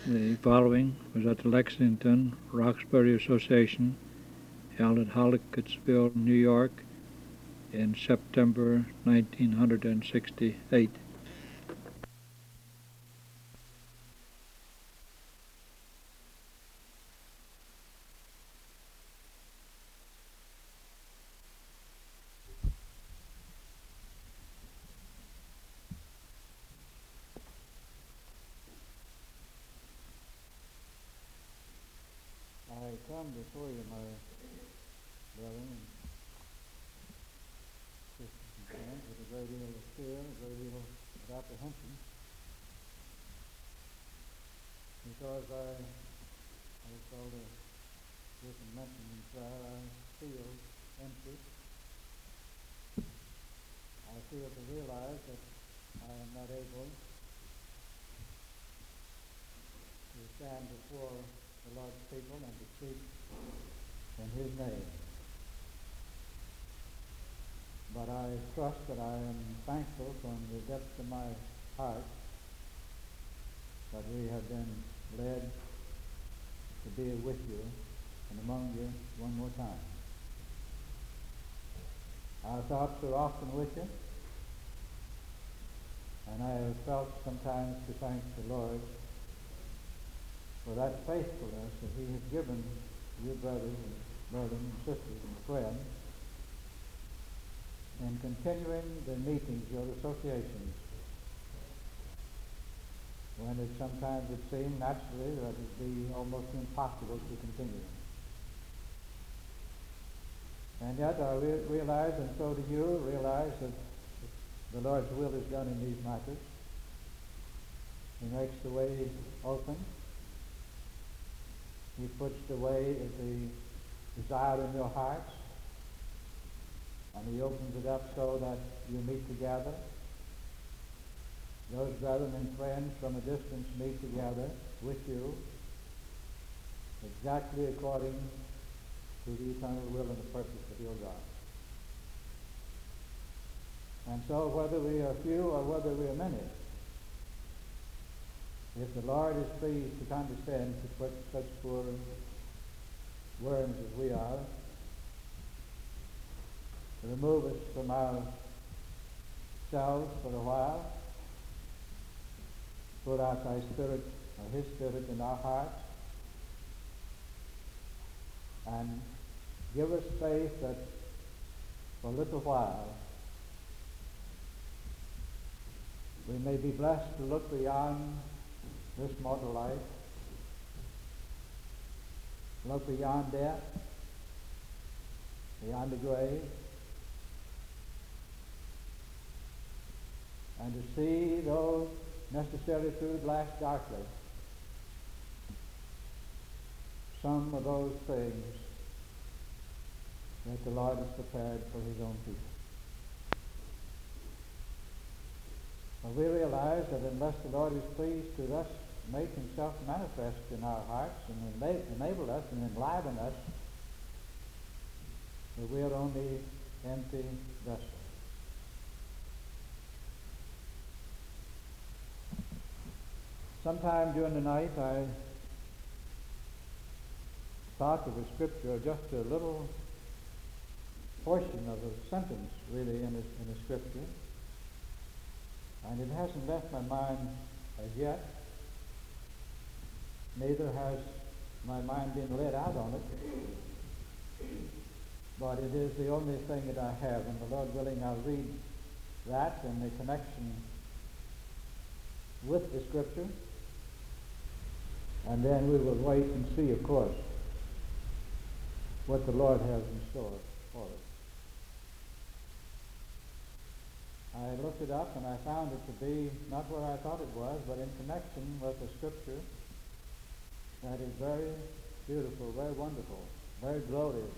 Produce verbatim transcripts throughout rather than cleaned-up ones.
The following was at the Lexington Roxbury Association held at Hallettsville, New York in September nineteen sixty-eight. I come before you, my brethren and sisters and friends, with a great deal of fear, a great deal of apprehension, because I, as Elder Griffin mentioned in prayer, I feel empty. I feel to realize that I am not able to stand before the Lord's people and to speak in His name. But I trust that I am thankful from the depths of my heart that we have been led to be with you and among you one more time. Our thoughts are often with you, and I have felt sometimes to thank the Lord for that faithfulness that He has given you brothers and brothers and sisters and friends in continuing the meetings, your associations, when it sometimes would seem naturally that it would be almost impossible to continue. And yet I re- realize, and so do you, realize that the Lord's will is done in these matters. He makes the way open. He puts the way, the desire in your hearts, and He opens it up so that you meet together. Those brethren and friends from a distance meet together with you exactly according to the eternal will and the purpose of your God. And so whether we are few or whether we are many, if the Lord is pleased to condescend to put such poor worms as we are, to remove us from ourselves for a while, put out thy Spirit, or His Spirit in our hearts, and give us faith that for a little while we may be blessed to look beyond this mortal life, look beyond death, beyond the grave, and to see, though necessarily through the glass darkly, some of those things that the Lord has prepared for His own people. But we realize that unless the Lord is pleased to thus make Himself manifest in our hearts and enable us and enliven us, that we are only empty vessels. Sometime during the night I thought of a scripture, just a little portion of a sentence really in a, in a scripture, and it hasn't left my mind as yet. Neither has my mind been led out on it, but it is the only thing that I have, and the Lord willing I'll read that in the connection with the scripture, and then we will wait and see, of course, what the Lord has in store for us. I looked it up and I found it to be not where I thought it was, but in connection with a scripture that is very beautiful, very wonderful, very glorious,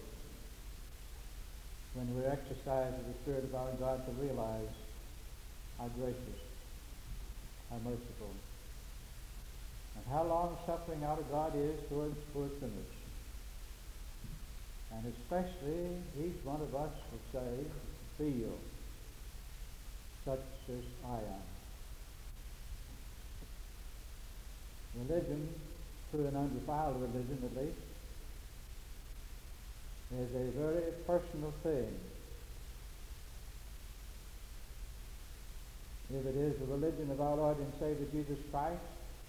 when we exercise the Spirit of our God to realize how gracious, how merciful, and how long-suffering our God is towards poor sinners. And especially each one of us will say, feel such as I am. religion, true and undefiled religion at least, is a very personal thing. If it is the religion of our Lord and Savior Jesus Christ,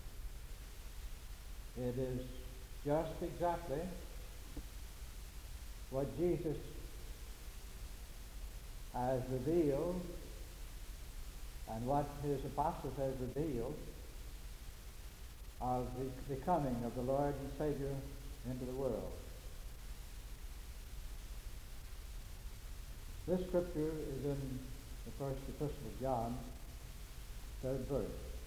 it is just exactly what Jesus has revealed and what his apostles have revealed of the, the coming of the Lord and Savior into the world. This scripture is in the first epistle of John, third verse.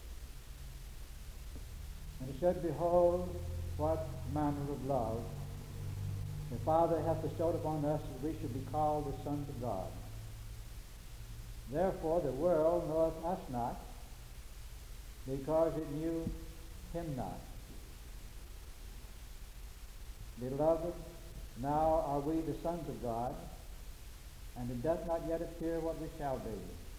And he said, Behold, what manner of love the Father hath bestowed upon us, that we should be called the sons of God. Therefore the world knoweth us not, because it knew him not. Beloved, now are we the sons of God, and it doth not yet appear what we shall be.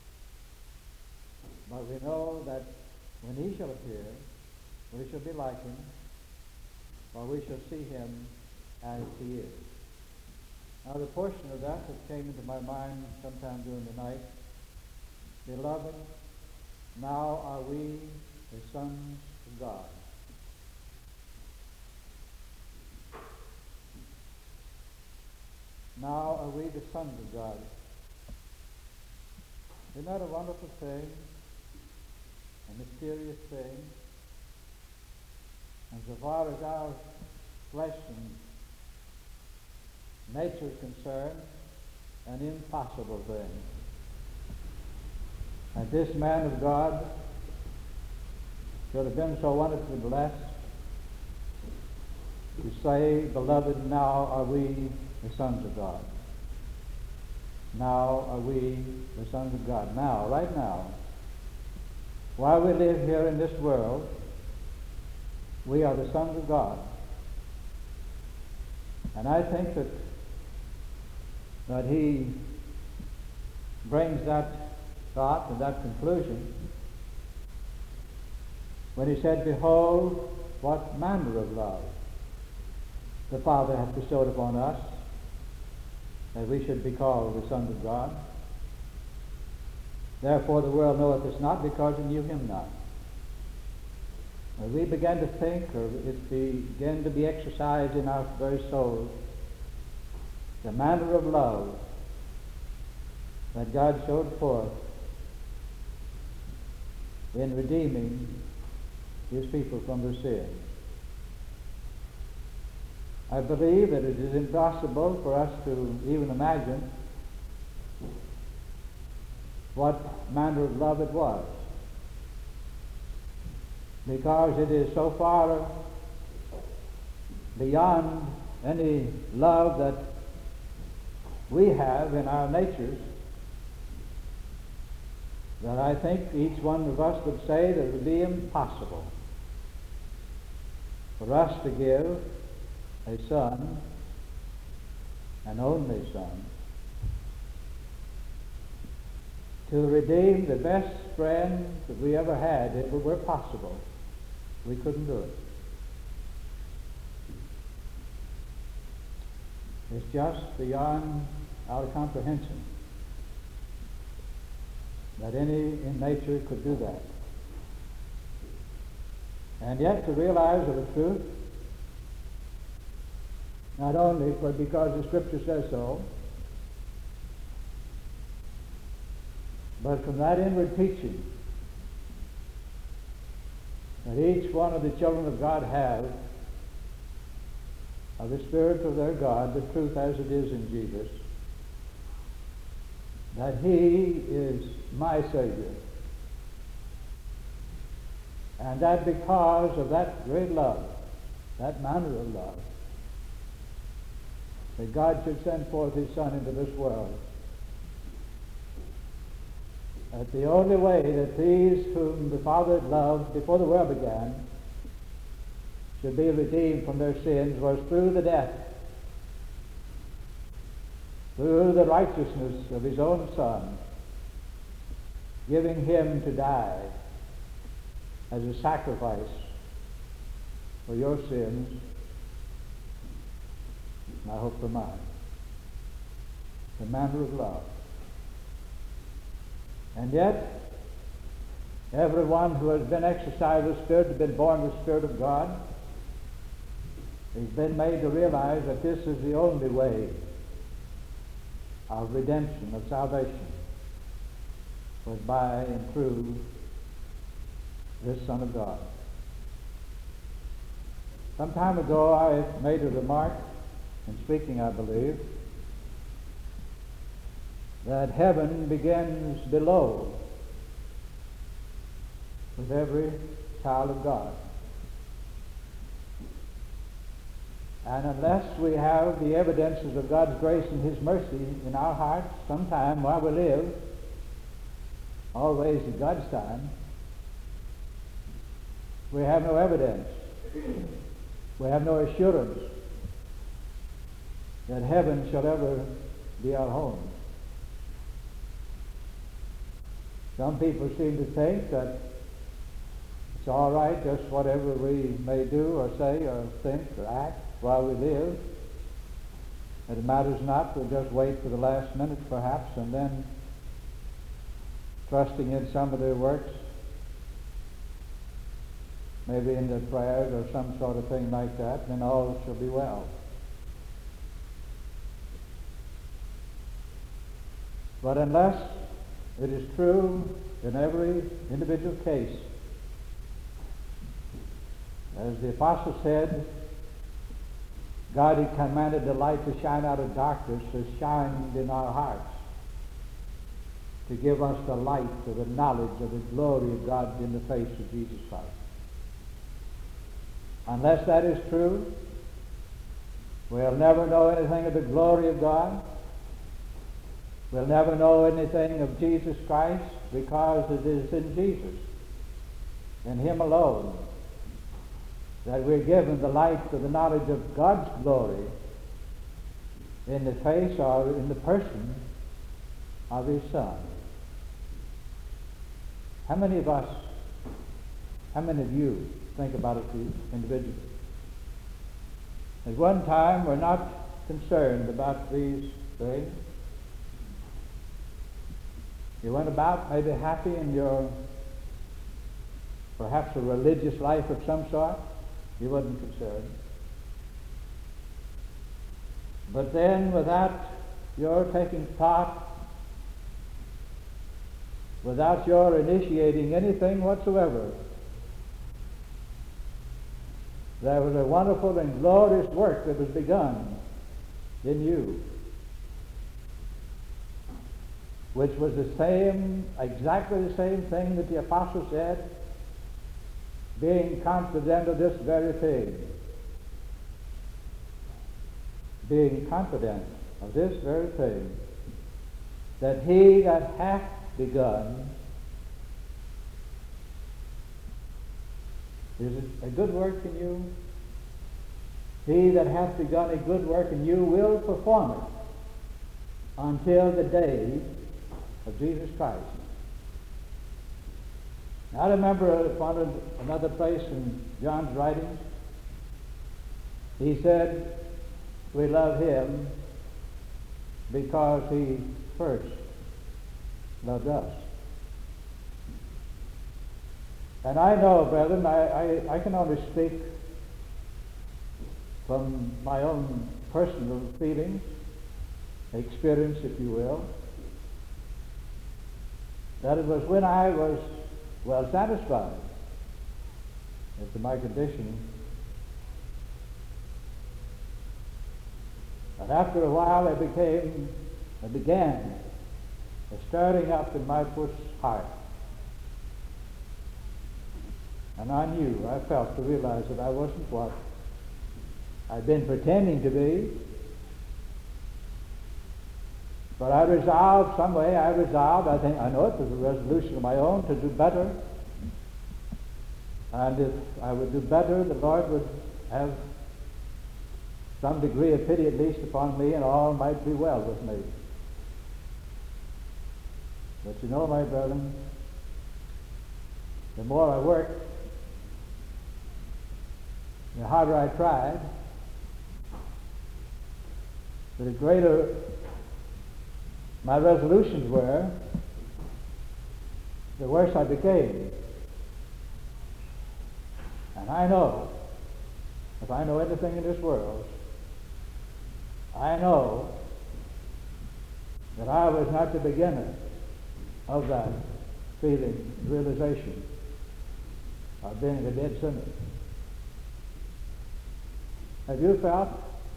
But we know that when he shall appear, we shall be like him, for we shall see him as he is. Now the portion of that that came into my mind sometime during the night, Beloved, now are we the sons of God. Now are we the sons of God. Isn't that a wonderful thing? A mysterious thing? And so far as our flesh and nature is concerned, an impossible thing. And this man of God should have been so wonderfully blessed to say, Beloved, now are we the sons of God. Now are we the sons of God. Now, right now, while we live here in this world, we are the sons of God. And I think that that he brings that thought and that conclusion when he said, Behold, what manner of love the Father hath bestowed upon us, that we should be called the sons of God. Therefore the world knoweth us not, because it knew him not. As we began to think, or it began to be exercised in our very souls, the manner of love that God showed forth in redeeming his people from their sin. I believe that it is impossible for us to even imagine what manner of love it was, because it is so far beyond any love that we have in our natures that I think each one of us would say that it would be impossible for us to give a son, an only son, to redeem the best friend that we ever had. If it were possible, we couldn't do it. It's just beyond our comprehension that any in nature could do that. And yet to realize of the truth, not only but because the Scripture says so, but from that inward teaching that each one of the children of God have of the Spirit of their God, the truth as it is in Jesus, that he is my Savior. And that because of that great love, that manner of love, that God should send forth his Son into this world, that the only way that these whom the Father loved before the world began should be redeemed from their sins was through the death, through the righteousness of his own Son, giving him to die as a sacrifice for your sins, and I hope for mine. The manner of love. And yet, everyone who has been exercised with the Spirit, has been born with the Spirit of God, has been made to realize that this is the only way of redemption, of salvation, was by and through this Son of God. Some time ago I made a remark, in speaking I believe, that heaven begins below with every child of God. And unless we have the evidences of God's grace and His mercy in our hearts sometime while we live, always in God's time, we have no evidence. We have no assurance that heaven shall ever be our home. Some people seem to think that it's all right just whatever we may do or say or think or act while we live. That it matters not, we'll just wait for the last minute perhaps, and then trusting in some of their works, maybe in their prayers or some sort of thing like that, then all shall be well. But unless it is true in every individual case, as the apostle said, God had commanded the light to shine out of darkness, has shined in our hearts to give us the light of the knowledge of the glory of God in the face of Jesus Christ. Unless that is true, we'll never know anything of the glory of God. We'll never know anything of Jesus Christ, because it is in Jesus, in Him alone, that we're given the light of the knowledge of God's glory in the face or in the person of His Son. How many of us, how many of you think about it individually? At one time, we're not concerned about these things. You went about maybe happy in your, perhaps a religious life of some sort. You wasn't concerned. But then, without your taking part, without your initiating anything whatsoever, there was a wonderful and glorious work that was begun in you, which was the same, exactly the same thing that the apostle said, being confident of this very thing. Being confident of this very thing, that he that hath begun is a good work in you. He that hath begun a good work in you will perform it until the day of Jesus Christ. I remember upon another place in John's writings, he said, we love him because he first loved us. And I know, brethren, I, I, I can only speak from my own personal feelings, experience, if you will, that it was when I was well satisfied as to my condition, and after a while it became, it began a stirring up in my puss heart. And I knew, I felt to realize that I wasn't what I'd been pretending to be. But I resolved, some way I resolved, I think, I know it was a resolution of my own, to do better. And if I would do better, the Lord would have some degree of pity at least upon me, and all might be well with me. But you know, my brethren, the more I worked, the harder I tried, the greater my resolutions were, the worse I became. And I know, if I know anything in this world, I know that I was not the beginner of that feeling, realization of being a dead sinner. Have you felt?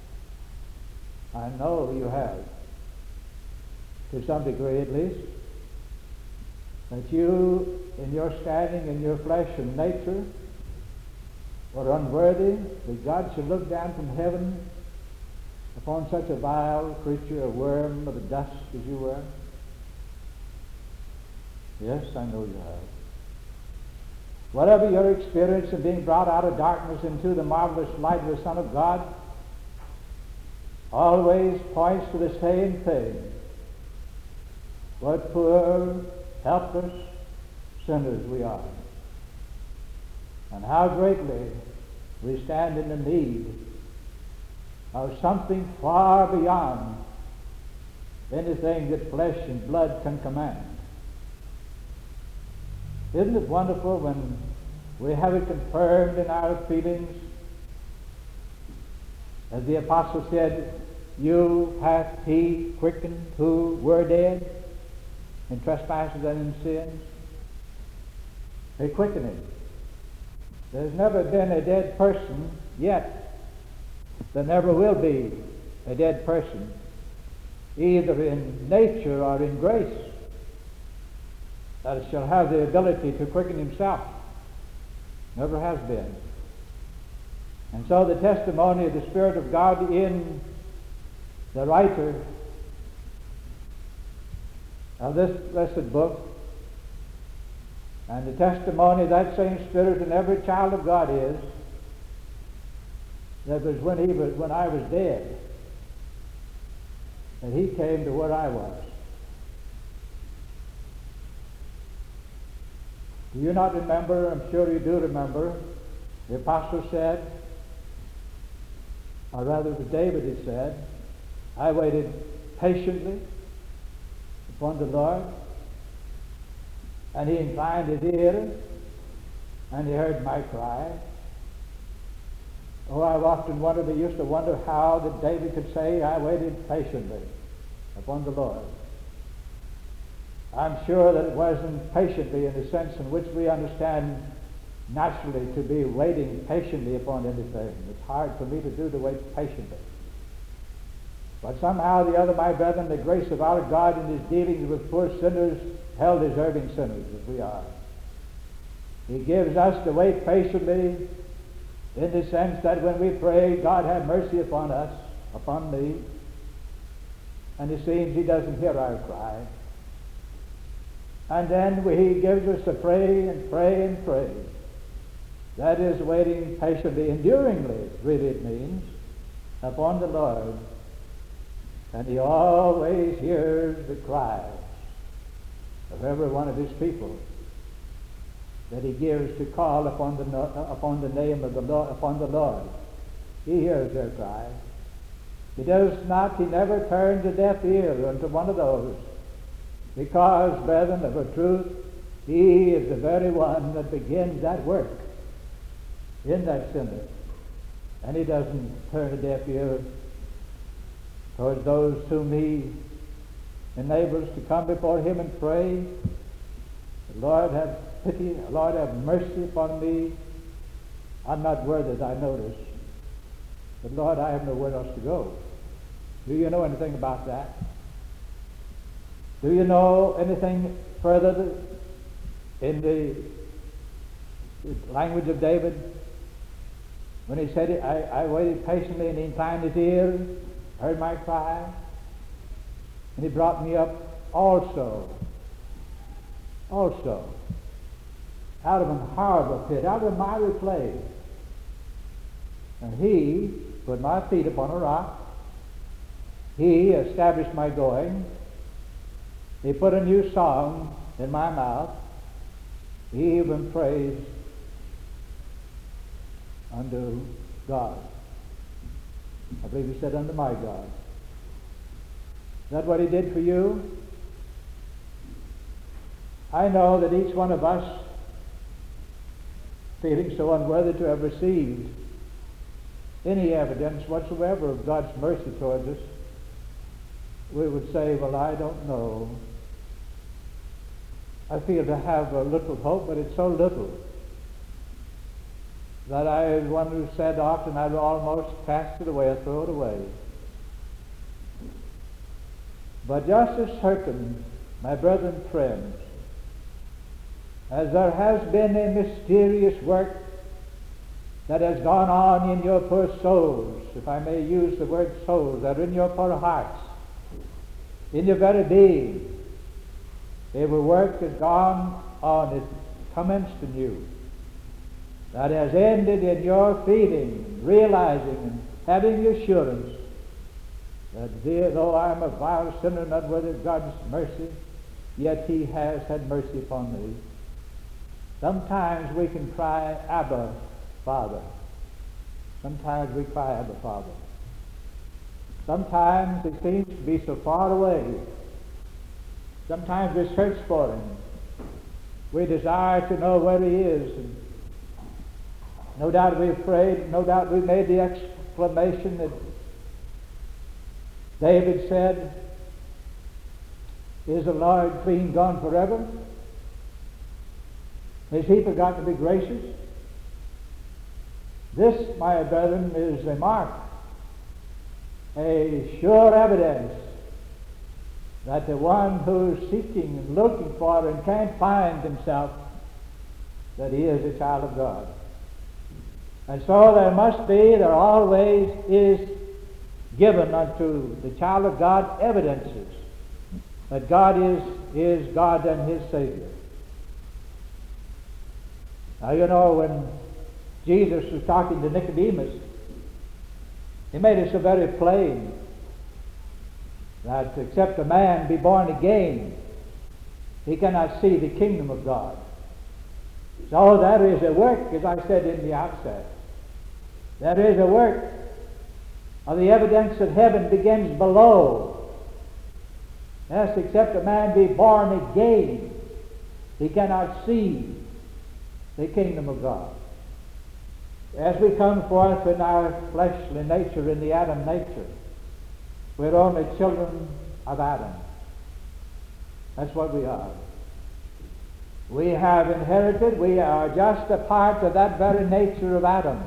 I know you have, to some degree at least, that you, in your standing in your flesh and nature, were unworthy, that God should look down from heaven upon such a vile creature, a worm of the dust as you were? Yes, I know you have. Whatever your experience in being brought out of darkness into the marvelous light of the Son of God always points to the same thing. What poor, helpless sinners we are. And how greatly we stand in the need of something far beyond anything that flesh and blood can command. Isn't it wonderful when we have it confirmed in our feelings? As the apostle said, you hath he quickened who were dead in trespasses and in sins. A quickening. There's never been a dead person yet. There never will be a dead person, either in nature or in grace, that shall have the ability to quicken himself. Never has been. And so the testimony of the Spirit of God in the writer of this blessed book, and the testimony of that same Spirit in every child of God is that was when he was when I was dead, that he came to where I was. Do you not remember? I'm sure you do remember. The apostle said, or rather the David had said, I waited patiently upon the Lord, and he inclined his ear, and he heard my cry. Oh, I've often wondered, I used to wonder how that David could say, I waited patiently upon the Lord. I'm sure that it wasn't patiently in the sense in which we understand naturally to be waiting patiently upon anything. It's hard for me to do to wait patiently. But somehow or the other, my brethren, the grace of our God in his dealings with poor sinners, hell-deserving sinners as we are, he gives us to wait patiently in the sense that when we pray, God have mercy upon us, upon me, and it seems he doesn't hear our cry. And then he gives us to pray and pray and pray. That is waiting patiently, enduringly, really it means, upon the Lord. And he always hears the cries of every one of his people that he gives to call upon the upon the name of the Lord, upon the Lord. He hears their cry. He does not, he never turns a deaf ear unto one of those, because, brethren, of a truth, he is the very one that begins that work in that sinner. And he doesn't turn a deaf ear towards those whom he enables to come before him and pray. Lord, have pity, Lord, have mercy upon me. I'm not worthy, as I notice. But Lord, I have nowhere else to go. Do you know anything about that? Do you know anything further in the language of David? When he said, it, I, I waited patiently, and he inclined his ear, heard my cry, and he brought me up also, also, out of an horrible pit, out of a miry clay. And he put my feet upon a rock. He established my going. He put a new song in my mouth. He even praised unto God. I believe he said, under my God. Is that what he did for you? I know that each one of us, feeling so unworthy to have received any evidence whatsoever of God's mercy towards us, we would say, well, I don't know. I feel to have a little hope, but it's so little that I, one who said often, I'd almost cast it away or throw it away. But just as certain, my brethren and friends, as there has been a mysterious work that has gone on in your poor souls, if I may use the word souls, that are in your poor hearts, in your very being, a work has gone on, it commenced anew, that has ended in your feeling, realizing, and having the assurance that dear, though I am a vile sinner and unworthy of God's mercy, yet he has had mercy upon me. Sometimes we can cry, Abba, Father. Sometimes we cry, Abba, Father. Sometimes it seems to be so far away. Sometimes we search for him. We desire to know where he is. And no doubt we've prayed, no doubt we made the exclamation that David said, is the Lord clean gone forever? Has he forgotten to be gracious? This, my brethren, is a mark, a sure evidence that the one who's seeking and looking for and can't find himself, that he is a child of God. And so there must be, there always is given unto the child of God evidences that God is, is God and his Savior. Now, you know, when Jesus was talking to Nicodemus, he made it so very plain that except a man be born again, he cannot see the kingdom of God. So there is a work, as I said in the outset, there is a work of the evidence of heaven begins below. Yes, except a man be born again, he cannot see the kingdom of God. As we come forth in our fleshly nature, in the Adam nature, we're only children of Adam. That's what we are. We have inherited, we are just a part of that very nature of Adam.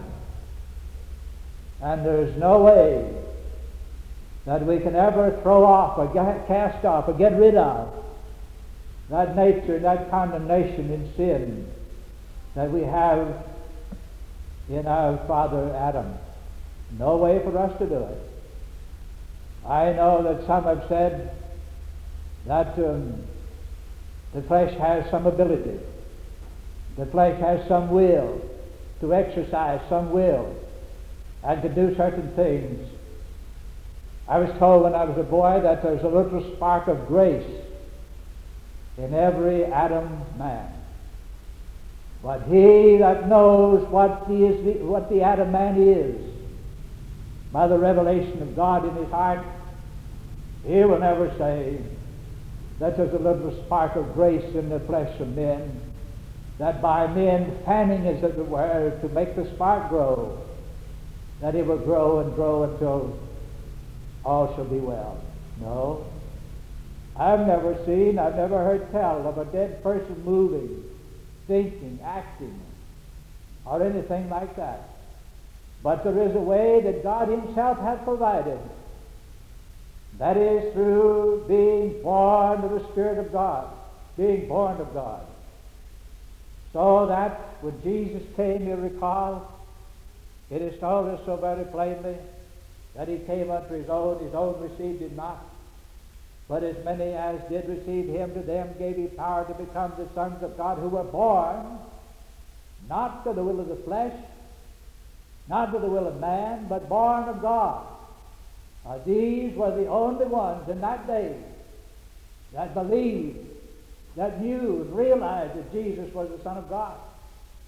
And there's no way that we can ever throw off or get, cast off or get rid of that nature, that condemnation in sin that we have in our father Adam. No way for us to do it. I know that some have said that um, the flesh has some ability. The flesh has some will to exercise some will and to do certain things. I was told when I was a boy that there's a little spark of grace in every Adam man. But he that knows what he is, the, what the Adam man is, by the revelation of God in his heart, he will never say that there's a little spark of grace in the flesh of men, that by men fanning, as it were, to make the spark grow, that it will grow and grow until all shall be well. No. I've never seen, I've never heard tell of a dead person moving, thinking, acting, or anything like that. But there is a way that God himself has provided. That is through being born of the Spirit of God, being born of God. So that when Jesus came, you recall, it is told us so very plainly that he came unto his own, his own received him not. But as many as did receive him, to them gave he power to become the sons of God, who were born not to the will of the flesh, not to the will of man, but born of God. Uh, these were the only ones in that day that believed, that knew and realized that Jesus was the Son of God.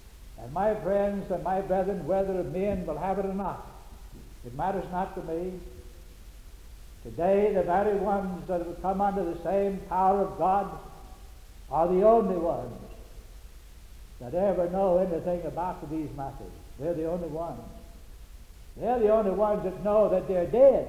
And my friends and my brethren, whether men will have it or not, it matters not to me. Today, the very ones that have come under the same power of God are the only ones that ever know anything about these matters. They're the only ones. They're the only ones that know that they're dead.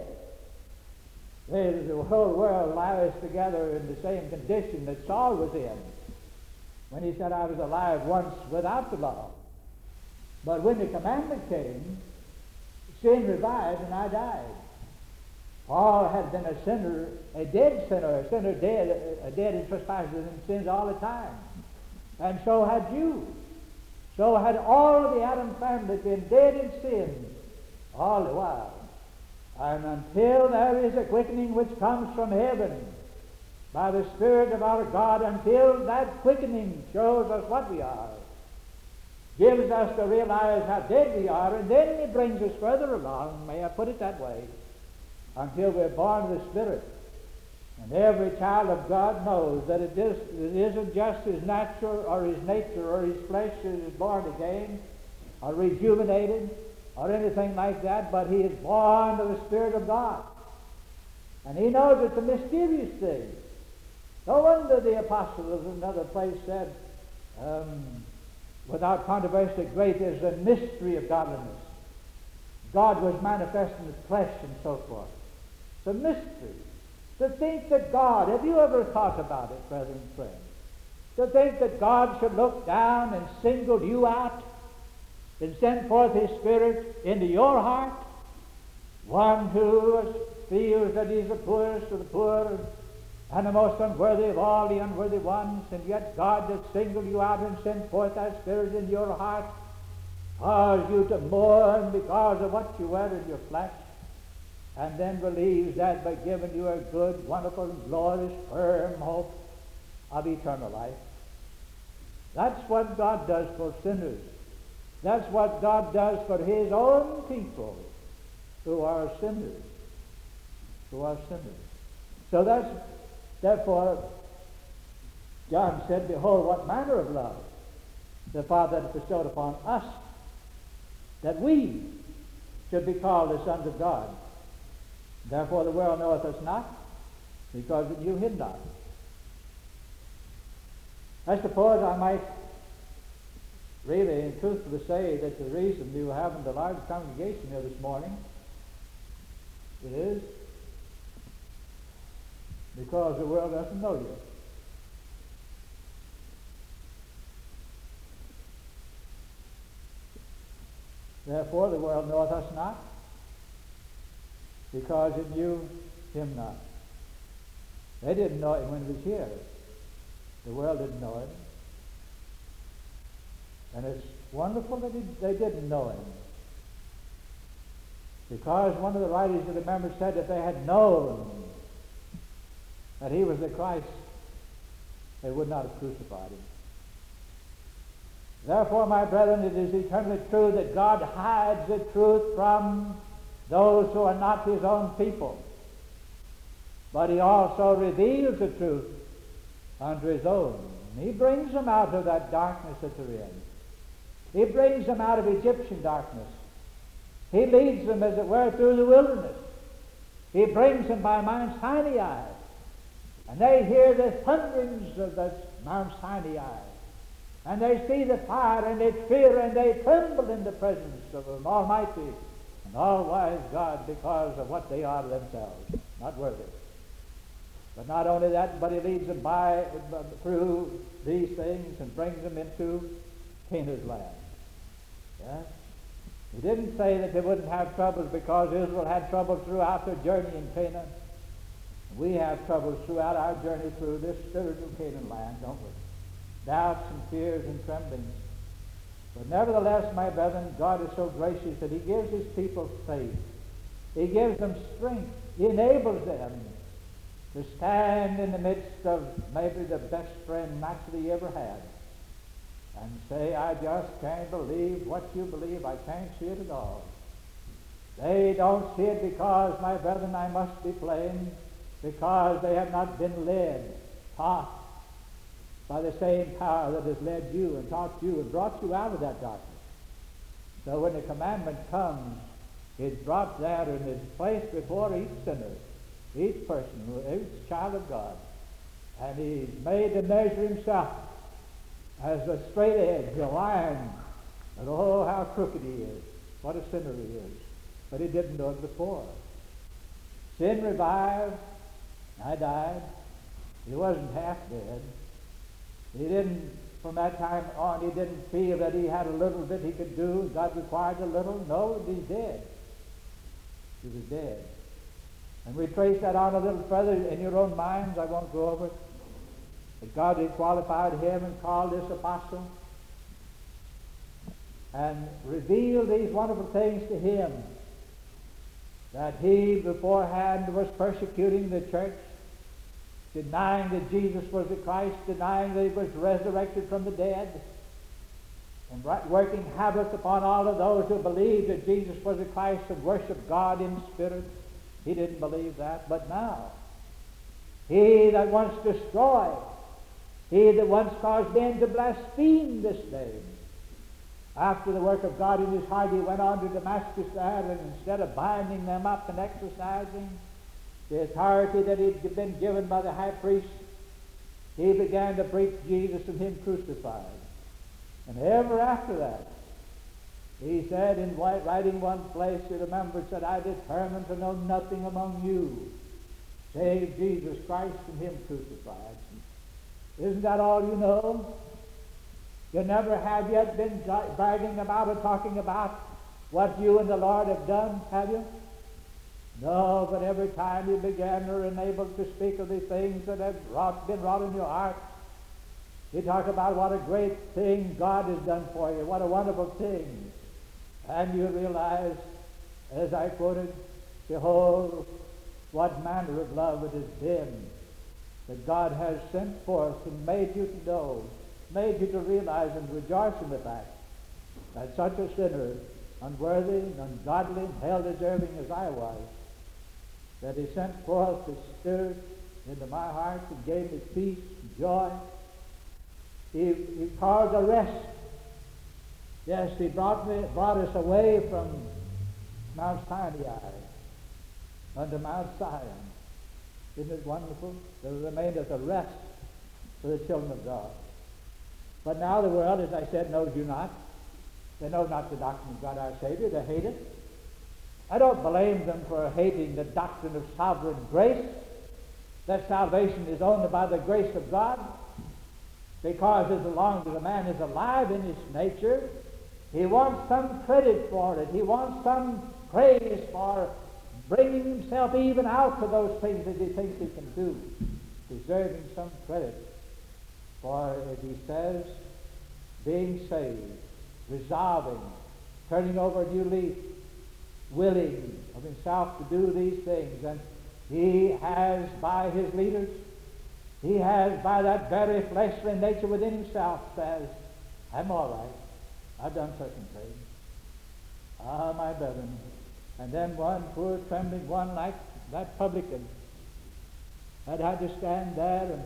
They, the whole world lies together in the same condition that Saul was in when he said, I was alive once without the law. But when the commandment came, sin revived and I died. Paul had been a sinner, a dead sinner, a sinner dead, a dead in trespasses and sins all the time. And so had you. So had all of the Adam family been dead in sin all the while. And until there is a quickening which comes from heaven by the Spirit of our God, until that quickening shows us what we are, gives us to realize how dead we are, and then it brings us further along, may I put it that way, until we're born of the Spirit. And every child of God knows that it, is, it isn't just his natural or his nature or his flesh that is born again or rejuvenated or anything like that, but he is born of the Spirit of God. And he knows it's a mysterious thing. No wonder the apostle of another place said, um, without controversy, great is the mystery of godliness. God was manifest in the flesh and so forth. It's a mystery. To think that God, have you ever thought about it, brethren and friends? To think that God should look down and single you out and send forth His Spirit into your heart, one who feels that he's the poorest of the poor and the most unworthy of all the unworthy ones, and yet God does single you out and send forth that Spirit in your heart, cause you to mourn because of what you were in your flesh, and then believes that by giving you a good, wonderful, glorious, firm hope of eternal life. That's what God does for sinners. That's what God does for His own people who are sinners. Who are sinners. So that's, therefore, John said, behold, what manner of love the Father hath bestowed upon us, that we should be called the sons of God. Therefore the world knoweth us not, because it knew Him not. I suppose I might really and truthfully say that the reason you haven't a large congregation here this morning is because the world doesn't know you. Therefore the world knoweth us not, because it knew Him not. They didn't know Him when He was here. The world didn't know Him. And it's wonderful that he, they didn't know Him. Because one of the writers of the members said that they had known that He was the Christ, they would not have crucified Him. Therefore, my brethren, it is eternally true that God hides the truth from those who are not His own people. But He also reveals the truth unto His own. He brings them out of that darkness that they're in. He brings them out of Egyptian darkness. He leads them, as it were, through the wilderness. He brings them by Mount Sinai. And they hear the thunderings of the Mount Sinai. And they see the fire, and they fear, and they tremble in the presence of an almighty and all-wise God, because of what they are themselves, not worthy. But not only that, but He leads them by through these things and brings them into Canaan's land. Yes? He didn't say that they wouldn't have troubles, because Israel had troubles throughout their journey in Canaan. We have troubles throughout our journey through this spiritual Canaan land, don't we? Doubts and fears and tremblings. But nevertheless, my brethren, God is so gracious that He gives His people faith. He gives them strength. He enables them to stand in the midst of maybe the best friend naturally He ever had and say, I just can't believe what you believe. I can't see it at all. They don't see it because, my brethren, I must be plain, because they have not been led, taught, by the same power that has led you and taught you and brought you out of that darkness. So when the commandment comes, it's brought there and is placed before each sinner, each person, each child of God. And he's made to measure himself as a straight edge, a line. And oh, how crooked he is. What a sinner he is. But he didn't know it before. Sin revived. I died. He wasn't half dead. He didn't, from that time on, he didn't feel that he had a little bit he could do. God required a little. No, he's dead. He was dead. And we trace that on a little further in your own minds. I won't go over it. But God had qualified him and called this apostle and revealed these wonderful things to him, that he beforehand was persecuting the church, denying that Jesus was the Christ, denying that he was resurrected from the dead, and working havoc upon all of those who believed that Jesus was the Christ and worshiped God in spirit. He didn't believe that. But now, he that once destroyed, he that once caused men to blaspheme this name, after the work of God in his heart, he went on to Damascus there, and instead of binding them up and exercising the authority that he'd been given by the high priest, he began to preach Jesus and him crucified. And ever after that, he said in writing one place, he remembered, said, I determined to know nothing among you save Jesus Christ and him crucified. Isn't that all you know? You never have yet been bragging about or talking about what you and the Lord have done, have you? No, but every time you began or enabled to speak of the things that have wrought, been wrought in your heart, you talk about what a great thing God has done for you, what a wonderful thing. And you realize, as I quoted, behold, what manner of love it has been that God has sent forth and made you to know, made you to realize and rejoice in the fact that such a sinner, unworthy and ungodly and hell-deserving as I was, that he sent forth his Spirit into my heart and gave me peace and joy. He, he caused a rest. Yes, he brought me, brought us away from Mount Sinai unto Mount Zion. Isn't it wonderful? There remaineth a rest for the children of God. But now the world, as I said, knows you not. They know not the doctrine of God our Savior. They hate it. I don't blame them for hating the doctrine of sovereign grace, that salvation is only by the grace of God, because as long as a man is alive in his nature, he wants some credit for it. He wants some praise for bringing himself even out to those things that he thinks he can do, deserving some credit. For, as he says, being saved, resolving, turning over a new leaf, willing of himself to do these things. And he has, by his leaders, he has, by that very fleshly nature within himself, says, I'm all right. I've done certain things. Ah, my brethren. And then one poor trembling one like that publican had had to stand there and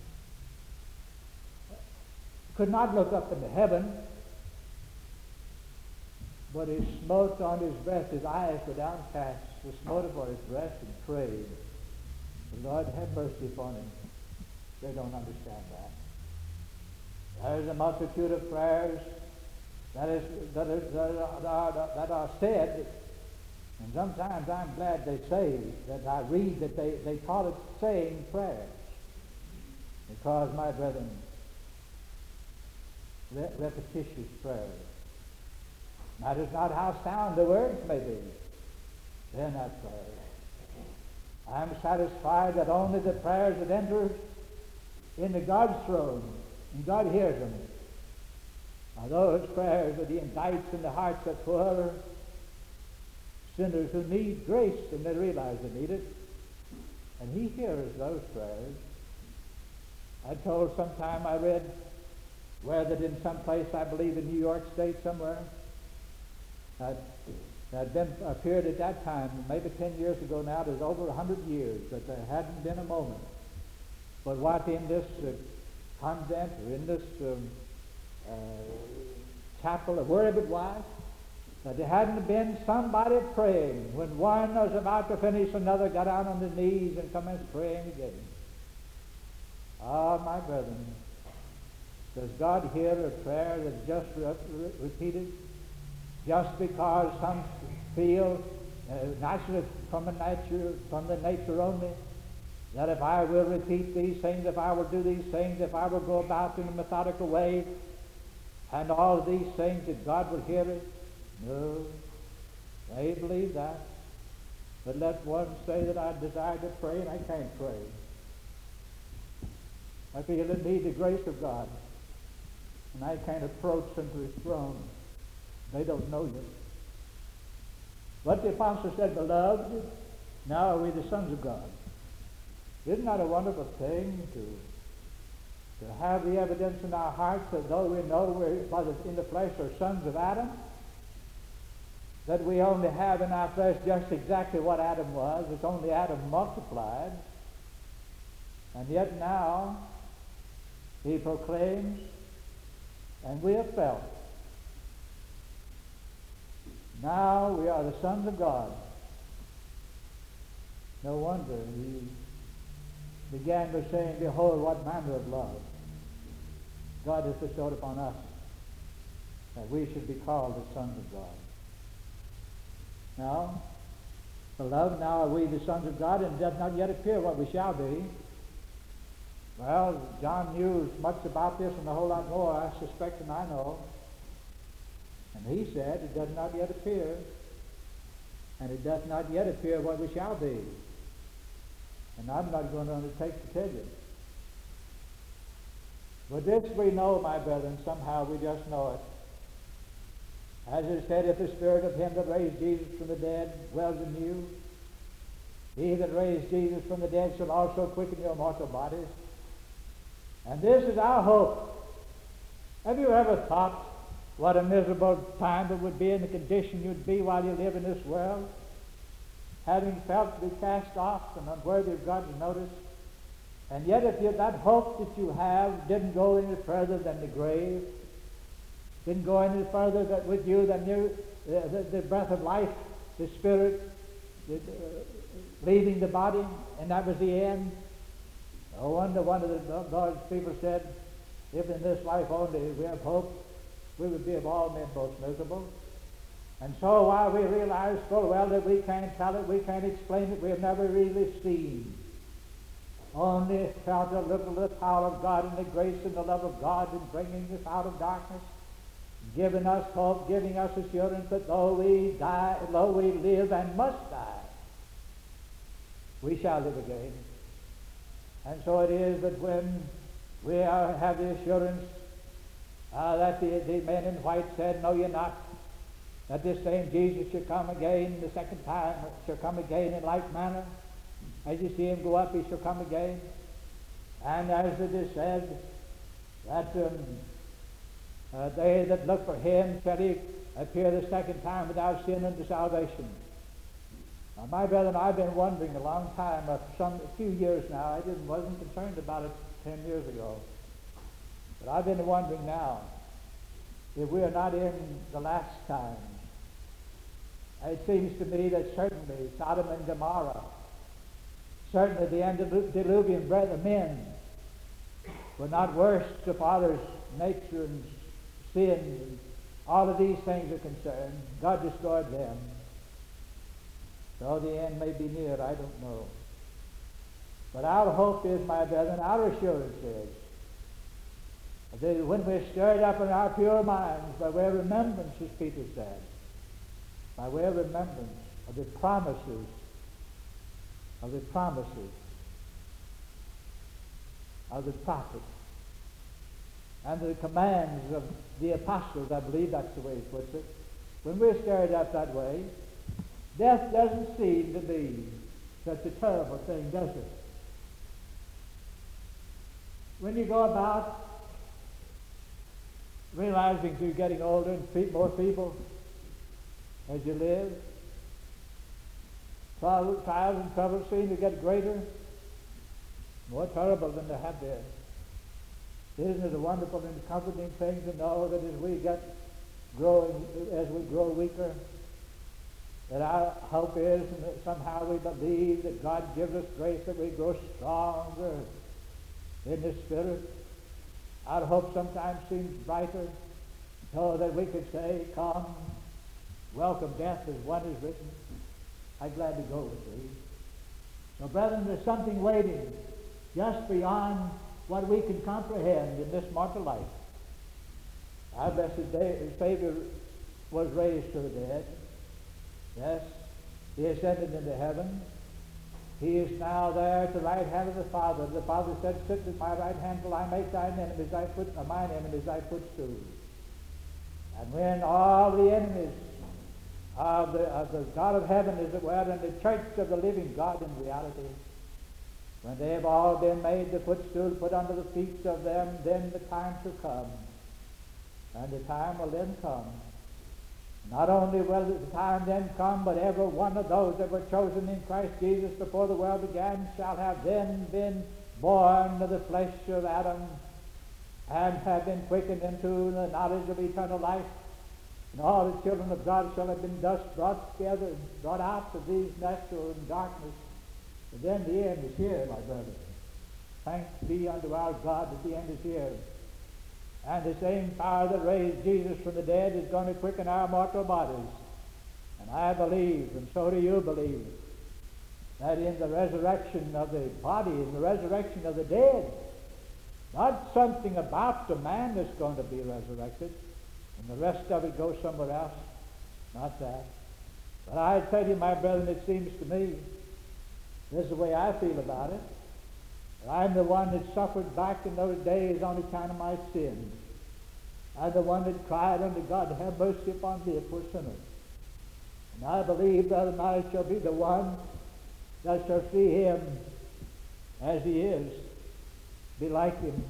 could not look up into heaven, but he smote on his breast. His eyes were downcast. He smote upon his breast and prayed, the Lord have mercy upon him. They don't understand that. There's a multitude of prayers that, is, that, is, that, are, that are said, and sometimes I'm glad they say that I read that they, they call it saying prayers, because, my brethren, re- repetitious prayers matters not how sound the words may be. They're not prayers. I'm satisfied that only the prayers that enter into God's throne, and God hears them, are those prayers that he indicts in the hearts of poor sinners who need grace and they realize they need it. And he hears those prayers. I told sometime I read where that in some place, I believe in New York State somewhere, that had been a period at that time, maybe ten years ago now, there's over a hundred years, that there hadn't been a moment but what in this uh, convent or in this um, uh, chapel or wherever it was, that there hadn't been somebody praying when one was about to finish, another got down on their knees and commenced praying again. Ah, my brethren, does God hear a prayer that's just re- re- repeated? Just because some feel uh, naturally from the nature, from the nature only, that if I will repeat these things, if I will do these things, if I will go about in a methodical way, and all of these things, that God will hear it? No, they believe that. But let one say that I desire to pray and I can't pray. I feel in need the grace of God, and I can't approach unto his throne. They don't know you. What the apostle said, beloved, now are we the sons of God. Isn't that a wonderful thing to, to have the evidence in our hearts that though we know we're by the, in the flesh are sons of Adam, that we only have in our flesh just exactly what Adam was. It's only Adam multiplied. And yet now he proclaims, and we have felt, now we are the sons of God. No wonder he began by saying, behold, what manner of love God has bestowed upon us, that we should be called the sons of God. Now, beloved, now are we the sons of God, and it does not yet appear what we shall be. Well, John knew as much about this and a whole lot more, I suspect, than I know. And he said, it does not yet appear, and it does not yet appear what we shall be. And I'm not going to undertake to tell you. But this we know, my brethren, somehow we just know it. As it said, if the spirit of him that raised Jesus from the dead dwells in you, he that raised Jesus from the dead shall also quicken your mortal bodies. And this is our hope. Have you ever thought what a miserable time it would be and the condition you'd be while you live in this world? Having felt to be cast off and unworthy of God's notice. And yet if you, that hope that you have didn't go any further than the grave, didn't go any further that with you than you, the, the, the breath of life, the spirit, the, uh, leaving the body, and that was the end. No wonder one of the Lord's people said, if in this life only we have hope, we would be of all men most miserable. And so while we realize full well that we can't tell it, we can't explain it, we have never really seen, only felt a little of the power of God and the grace and the love of God in bringing us out of darkness, giving us hope, giving us assurance that though we die, though we live and must die, we shall live again. And so it is that when we are, have the assurance uh, that the, the men in white said, know ye not that this same Jesus shall come again the second time, shall come again in like manner. As you see him go up, he shall come again. And as it is said, that um, uh, they that look for him shall he appear the second time without sin unto salvation. Now, my brethren, I've been wondering a long time, uh, some a few years now. I didn't wasn't concerned about it ten years ago, but I've been wondering now if we are not in the last times. It seems to me that certainly Sodom and Gomorrah, certainly the antediluvian breath of men, were not worse so far as nature and sin and all of these things are concerned. God destroyed them. So the end may be near, I don't know. But our hope is, my brethren, our assurance is, that when we're stirred up in our pure minds by way of remembrance, as Peter said, by way of remembrance of the promises, of the promises of the prophets, and the commands of the apostles, I believe that's the way he puts it. When we're stirred up that way, death doesn't seem to be such a terrible thing, does it? When you go about realizing you're getting older and fe- more feeble as you live, trials, trials and troubles seem to get greater, more terrible than they have been. Isn't it a wonderful and comforting thing to know that as we get growing, as we grow weaker, that our hope is and that somehow we believe that God gives us grace that we grow stronger in the Spirit. Our hope sometimes seems brighter, so that we could say, come, welcome death, as one is written, I gladly go with thee. So brethren, there's something waiting just beyond what we can comprehend in this mortal life. Our blessed Savior was raised to the dead. Yes, he ascended into heaven. He is now there at the right hand of the Father. The Father said, sit at my right hand till I make thine enemies thy foot, or mine enemies thy footstool. And when all the enemies of the, of the God of heaven, as it were, and the church of the living God in reality, when they have all been made the footstool put under the feet of them, then the time shall come. And the time will then come. Not only will the time then come, but every one of those that were chosen in Christ Jesus before the world began shall have then been born of the flesh of Adam, and have been quickened into the knowledge of eternal life. And all the children of God shall have been thus brought together, brought out of these natural and darkness. But then the end is here, my brother. Thanks be unto our God that the end is here. And the same power that raised Jesus from the dead is going to quicken our mortal bodies. And I believe, and so do you believe, that in the resurrection of the body, in the resurrection of the dead, not something about the man that's going to be resurrected, and the rest of it goes somewhere else. Not that. But I tell you, my brethren, it seems to me, this is the way I feel about it. I'm the one that suffered back in those days on account of my sins. I'm the one that cried unto God to have mercy upon me, a poor sinner. And I believe that I shall be the one that shall see him as he is, be like him,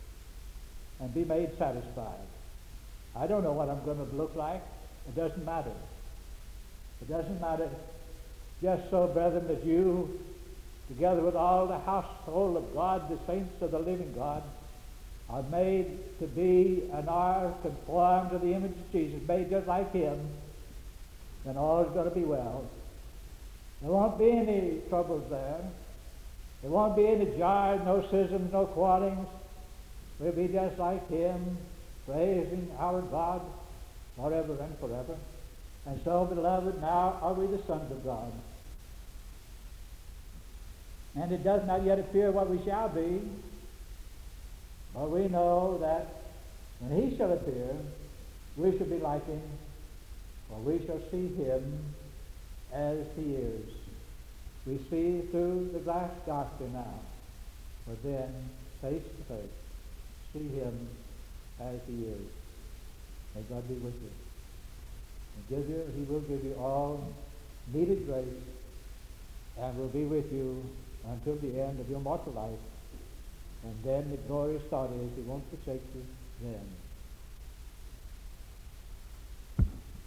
and be made satisfied. I don't know what I'm going to look like. It doesn't matter. It doesn't matter. Just so, brethren, that you, together with all the household of God, the saints of the living God, are made to be and are conformed to the image of Jesus, made just like him, then all is going to be well. There won't be any troubles there. There won't be any jars, no schisms, no quarrelings. We'll be just like him, praising our God forever and forever. And so, beloved, now are we the sons of God. And it does not yet appear what we shall be, but we know that when he shall appear, we shall be like him, for we shall see him as he is. We see through the glass darkly now, but then face to face, see him as he is. May God be with you. And give you, he will give you all needed grace, and will be with you until the end of your mortal life. And then the glorious thought is he won't forsake you then.